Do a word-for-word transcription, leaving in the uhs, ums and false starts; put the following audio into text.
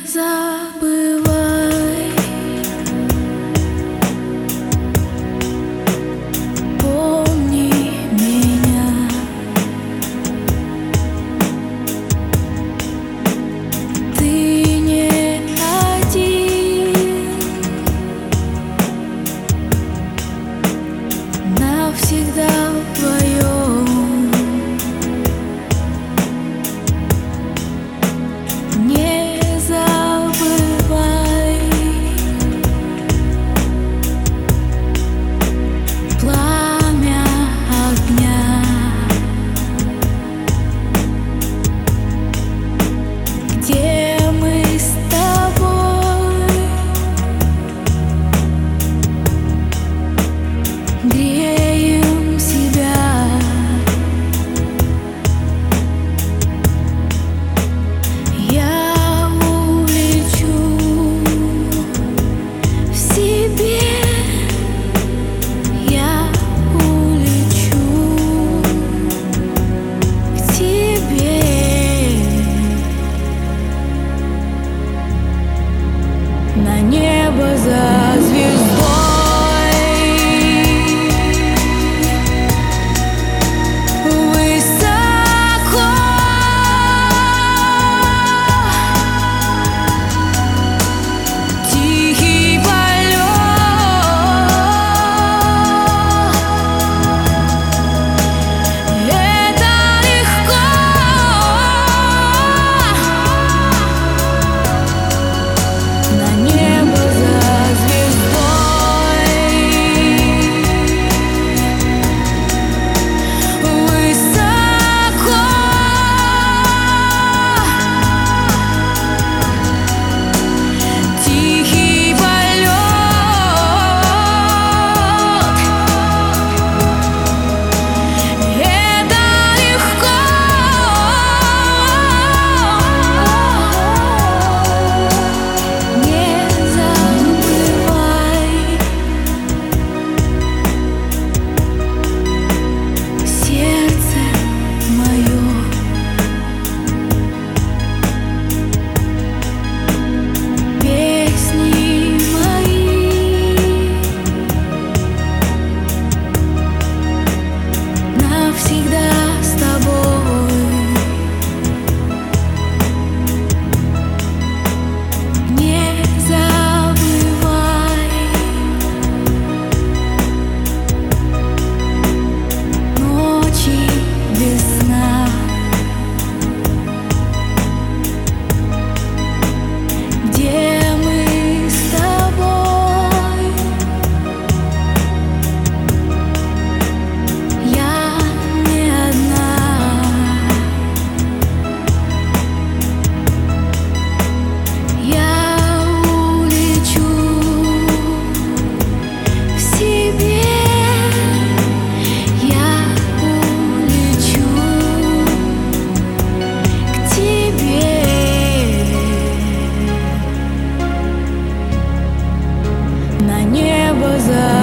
забывай, помни меня. Ты не один, навсегда вдвоем. Не забывай, пламя огня, где мы с тобой греем себя. Я улечу в себе, я улечу к тебе. На небо за звездой, высоко, тихий полет. Это легко. На небо за звездой, высоко, тихий полет. Это легко. Не забывай, сердце мое, песни мои навсегда с тобой. Не забывай, ночи без сна, где мы с тобой. Я не одна, я улечу в себе, я улечу к тебе. На небо за